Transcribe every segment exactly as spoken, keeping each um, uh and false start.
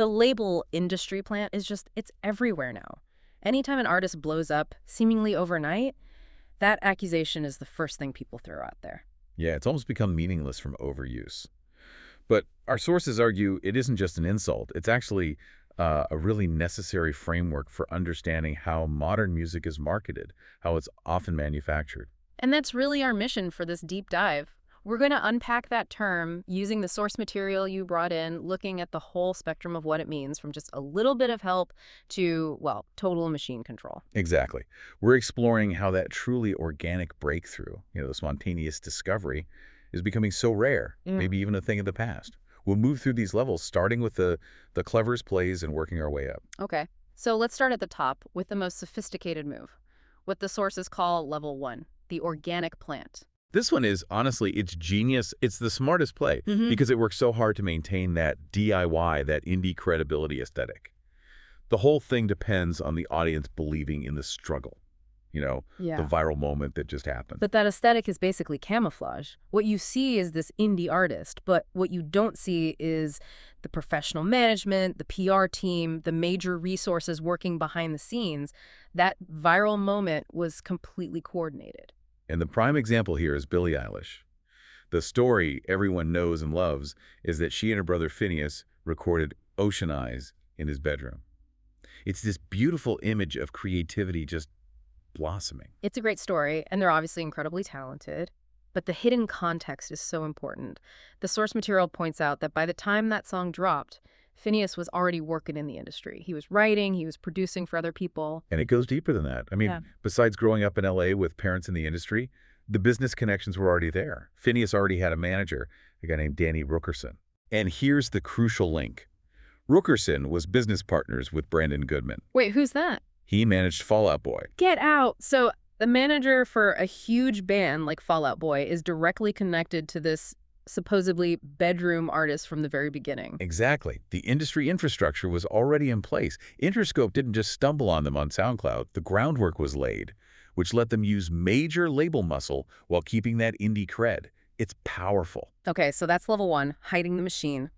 The label industry plant is just, it's everywhere now. Anytime an artist blows up, seemingly overnight, that accusation is the first thing people throw out there. Yeah, it's almost become meaningless from overuse. But our sources argue it isn't just an insult. It's actually uh, a really necessary framework for understanding how modern music is marketed, how it's often manufactured. And that's really our mission for this deep dive. We're going to unpack that term using the source material you brought in, looking at the whole spectrum of what it means, from just a little bit of help to, well, total machine control. Exactly. We're exploring how that truly organic breakthrough, you know, the spontaneous discovery, is becoming so rare, Yeah. maybe even a thing of the past. We'll move through these levels, starting with the, the cleverest plays and working our way up. Okay, so let's start at the top with the most sophisticated move, what the sources call level one, the organic plant. This one is, honestly, it's genius. It's the smartest play Mhm. because it works so hard to maintain that D I Y, that indie credibility aesthetic. The whole thing depends on the audience believing in the struggle, you know, Yeah. the viral moment that just happened. But that aesthetic is basically camouflage. What you see is this indie artist, but what you don't see is the professional management, the P R team, the major resources working behind the scenes. That viral moment was completely coordinated. And the prime example here is Billie Eilish. The story everyone knows and loves is that she and her brother Phineas recorded Ocean Eyes in his bedroom. It's this beautiful image of creativity just blossoming. It's a great story, and they're obviously incredibly talented, but the hidden context is so important. The source material points out that by the time that song dropped, Phineas was already working in the industry. He was writing, he was producing for other people. And it goes deeper than that. I mean, Yeah. besides growing up in L A with parents in the industry, the business connections were already there. Phineas already had a manager, a guy named Danny Rookerson. And here's the crucial link. Rookerson was business partners with Brandon Goodman. Wait, who's that? He managed Fall Out Boy. Get out! So the manager for a huge band like Fall Out Boy is directly connected to this supposedly bedroom artist from the very beginning. Exactly. The industry infrastructure was already in place. Interscope didn't just stumble on them on SoundCloud. The groundwork was laid, which let them use major label muscle while keeping that indie cred. It's powerful. Okay, so that's level one, hiding the machine.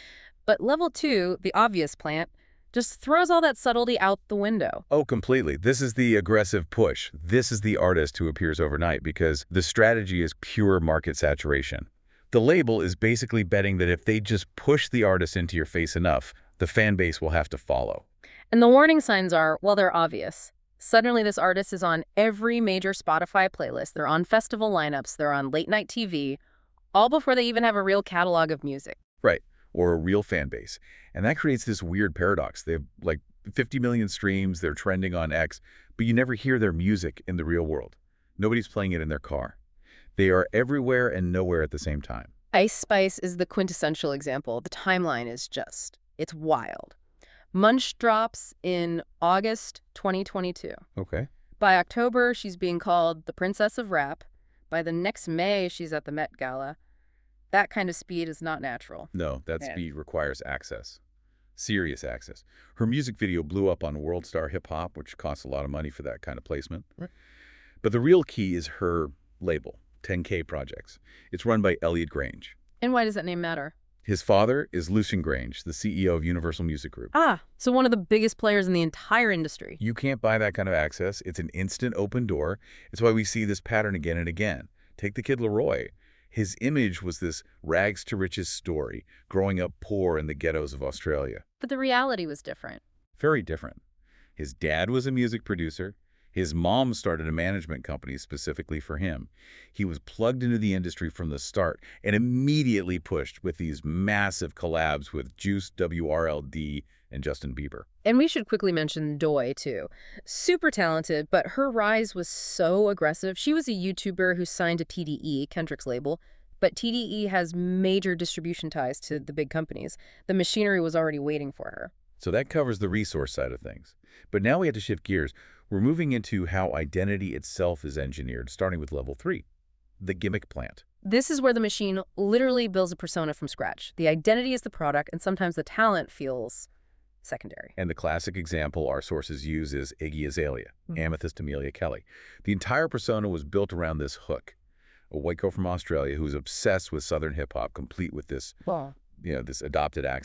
But level two, the obvious plant, just throws all that subtlety out the window. Oh, completely. This is the aggressive push. This is the artist who appears overnight because the strategy is pure market saturation. The label is basically betting that if they just push the artist into your face enough, the fan base will have to follow. And the warning signs are, well, they're obvious. Suddenly this artist is on every major Spotify playlist. They're on festival lineups. They're on late night T V, all before they even have a real catalog of music. Right. Or a real fan base. And that creates this weird paradox. They have like fifty million streams, they're trending on X, but you never hear their music in the real world. Nobody's playing it in their car. They are everywhere and nowhere at the same time. Ice Spice is the quintessential example. The timeline is just, it's wild. Munch drops in August twenty twenty-two. Okay. By October, she's being called the Princess of Rap. By the next May, she's at the Met Gala. That kind of speed is not natural. No, that Yeah. speed requires access. Serious access. Her music video blew up on World Star Hip Hop, which costs a lot of money for that kind of placement. Right. But the real key is her label, ten K Projects. It's run by Elliot Grange. And why does that name matter? His father is Lucian Grange, the C E O of Universal Music Group. Ah, so one of the biggest players in the entire industry. You can't buy that kind of access. It's an instant open door. It's why we see this pattern again and again. Take the kid Leroy. His image was this rags to riches story, growing up poor in the ghettos of Australia. But the reality was different. Very different. His dad was a music producer. His mom started a management company specifically for him. He was plugged into the industry from the start and immediately pushed with these massive collabs with Juice, W R L D, and Justin Bieber. And we should quickly mention Doi, too. Super talented, but her rise was so aggressive. She was a YouTuber who signed to T D E, Kendrick's label, but T D E has major distribution ties to the big companies. The machinery was already waiting for her. So that covers the resource side of things. But now we have to shift gears. We're moving into how identity itself is engineered, starting with level three, the gimmick plant. This is where the machine literally builds a persona from scratch. The identity is the product, and sometimes the talent feels secondary. And the classic example our sources use is Iggy Azalea, Mhm. Amethyst Amelia Kelly. The entire persona was built around this hook, a white girl from Australia who's obsessed with Southern hip-hop, complete with this, Wow. you know, this adopted accent.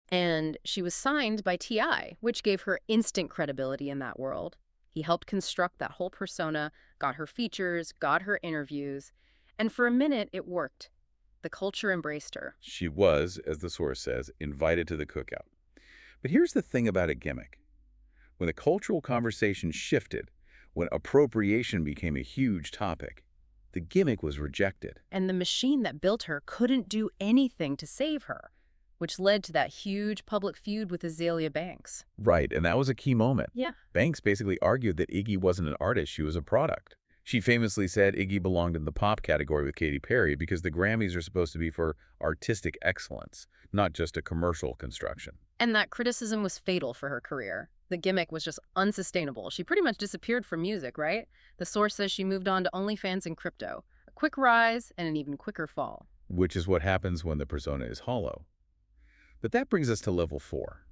And she was signed by T I, which gave her instant credibility in that world. He helped construct that whole persona, got her features, got her interviews, and for a minute it worked. The culture embraced her. She was, as the source says, invited to the cookout. But here's the thing about a gimmick. When the cultural conversation shifted, when appropriation became a huge topic, the gimmick was rejected. And the machine that built her couldn't do anything to save her, which led to that huge public feud with Azealia Banks. Right, and that was a key moment. Yeah. Banks basically argued that Iggy wasn't an artist, she was a product. She famously said Iggy belonged in the pop category with Katy Perry because the Grammys are supposed to be for artistic excellence, not just a commercial construction. And that criticism was fatal for her career. The gimmick was just unsustainable. She pretty much disappeared from music, right? The source says she moved on to OnlyFans and crypto. A quick rise and an even quicker fall. Which is what happens when the persona is hollow. But that brings us to level four.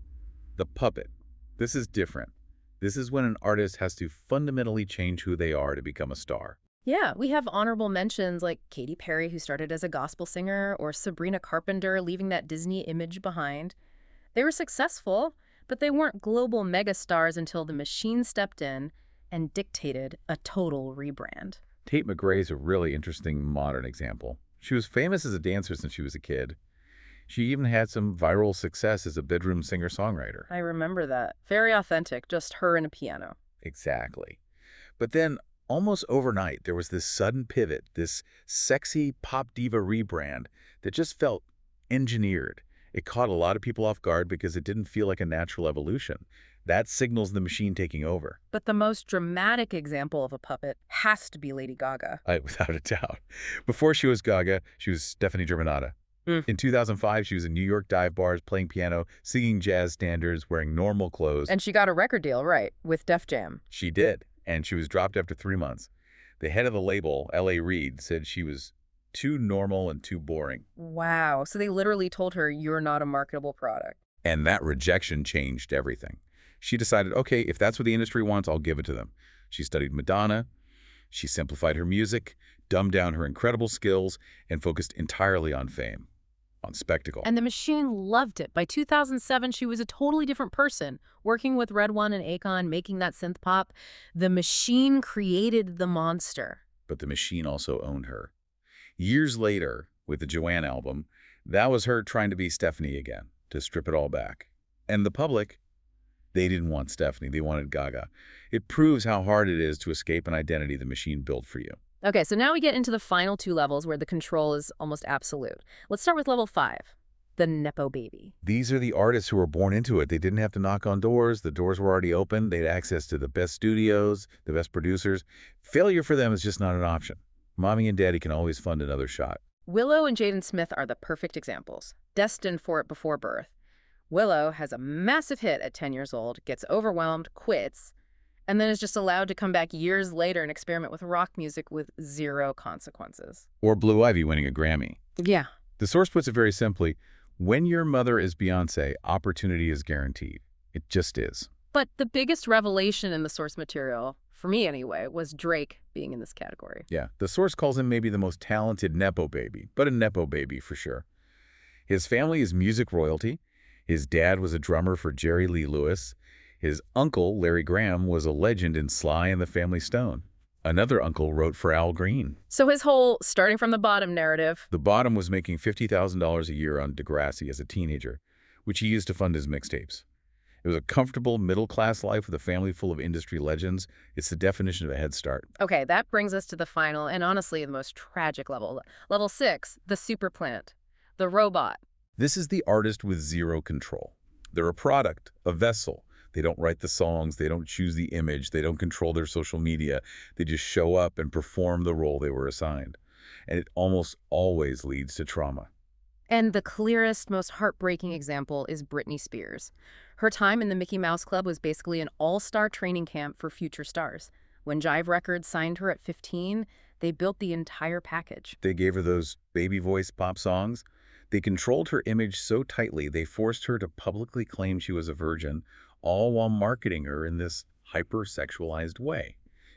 The puppet. This is different. This is when an artist has to fundamentally change who they are to become a star. Yeah, we have honorable mentions like Katy Perry, who started as a gospel singer, or Sabrina Carpenter, leaving that Disney image behind. They were successful, but they weren't global megastars until the machine stepped in and dictated a total rebrand. Tate McRae is a really interesting modern example. She was famous as a dancer since she was a kid. She even had some viral success as a bedroom singer-songwriter. I remember that. Very authentic, just her and a piano. Exactly. But then, almost overnight, there was this sudden pivot, this sexy pop diva rebrand that just felt engineered. It caught a lot of people off guard because it didn't feel like a natural evolution. That signals the machine taking over. But the most dramatic example of a puppet has to be Lady Gaga. I, without a doubt. Before she was Gaga, she was Stephanie Germanotta. Mm. In two thousand five, she was in New York dive bars, playing piano, singing jazz standards, wearing normal clothes. And she got a record deal, right, with Def Jam. She did, and she was dropped after three months. The head of the label, L A Reid, said she was too normal and too boring. Wow, so they literally told her, you're not a marketable product. And that rejection changed everything. She decided, okay, if that's what the industry wants, I'll give it to them. She studied Madonna. She simplified her music, dumbed down her incredible skills, and focused entirely on fame, on spectacle. And the machine loved it. By two thousand seven, she was a totally different person, working with Red One and Akon, making that synth pop. The machine created the monster. But the machine also owned her. Years later, with the Joanne album, that was her trying to be Stephanie again, to strip it all back. And the public, they didn't want Stephanie, they wanted Gaga. It proves how hard it is to escape an identity the machine built for you. Okay, so now we get into the final two levels where the control is almost absolute. Let's start with level five, the Nepo baby. These are the artists who were born into it. They didn't have to knock on doors. The doors were already open. They had access to the best studios, the best producers. Failure for them is just not an option. Mommy and daddy can always fund another shot. Willow and Jaden Smith are the perfect examples, destined for it before birth. Willow has a massive hit at ten years old, gets overwhelmed, quits, and then is just allowed to come back years later and experiment with rock music with zero consequences. Or Blue Ivy winning a Grammy. Yeah. The source puts it very simply, when your mother is Beyoncé, opportunity is guaranteed. It just is. But the biggest revelation in the source material, for me anyway, was Drake being in this category. Yeah, the source calls him maybe the most talented Nepo baby, but a Nepo baby for sure. His family is music royalty. His dad was a drummer for Jerry Lee Lewis. His uncle, Larry Graham, was a legend in Sly and the Family Stone. Another uncle wrote for Al Green. So his whole starting from the bottom narrative. The bottom was making fifty thousand dollars a year on Degrassi as a teenager, which he used to fund his mixtapes. It was a comfortable middle-class life with a family full of industry legends. It's the definition of a head start. Okay, that brings us to the final and honestly the most tragic level. Level six, the super plant, the robot. This is the artist with zero control. They're a product, a vessel. They don't write the songs, they don't choose the image, they don't control their social media. They just show up and perform the role they were assigned. And it almost always leads to trauma. And the clearest, most heartbreaking example is Britney Spears. Her time in the Mickey Mouse Club was basically an all-star training camp for future stars. When Jive Records signed her at fifteen, they built the entire package. They gave her those baby voice pop songs. They controlled her image so tightly they forced her to publicly claim she was a virgin, all while marketing her in this hyper-sexualized way.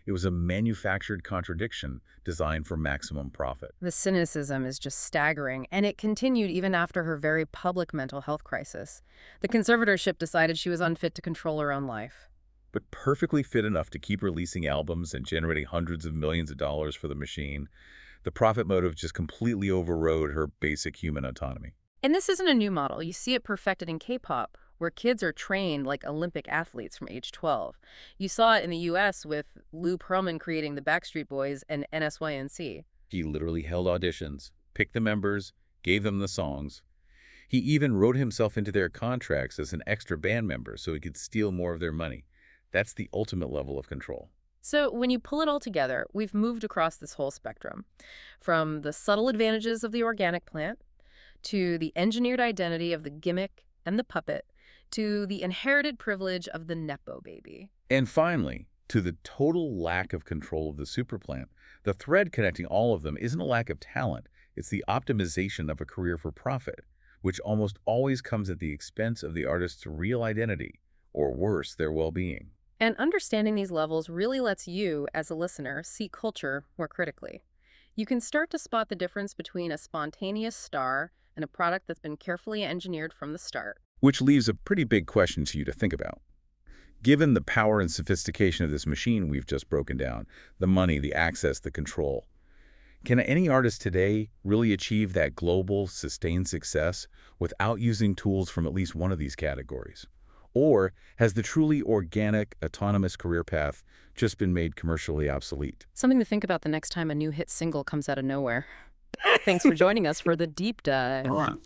It was a manufactured contradiction designed for maximum profit. The cynicism is just staggering, and it continued even after her very public mental health crisis. The conservatorship decided she was unfit to control her own life. But perfectly fit enough to keep releasing albums and generating hundreds of millions of dollars for the machine. The profit motive just completely overrode her basic human autonomy. And this isn't a new model. You see it perfected in K-pop, where kids are trained like Olympic athletes from age twelve. You saw it in the U S with Lou Pearlman creating the Backstreet Boys and N S Y N C. He literally held auditions, picked the members, gave them the songs. He even wrote himself into their contracts as an extra band member so he could steal more of their money. That's the ultimate level of control. So when you pull it all together, we've moved across this whole spectrum, from the subtle advantages of the organic plant, to the engineered identity of the gimmick and the puppet, to the inherited privilege of the Nepo baby. And finally, to the total lack of control of the superplant. The thread connecting all of them isn't a lack of talent, it's the optimization of a career for profit, which almost always comes at the expense of the artist's real identity, or worse, their well-being. And understanding these levels really lets you, as a listener, see culture more critically. You can start to spot the difference between a spontaneous star and a product that's been carefully engineered from the start. Which leaves a pretty big question to you to think about. Given the power and sophistication of this machine we've just broken down, the money, the access, the control, can any artist today really achieve that global, sustained success without using tools from at least one of these categories? Or has the truly organic, autonomous career path just been made commercially obsolete? Something to think about the next time a new hit single comes out of nowhere. Thanks for joining us for the deep dive.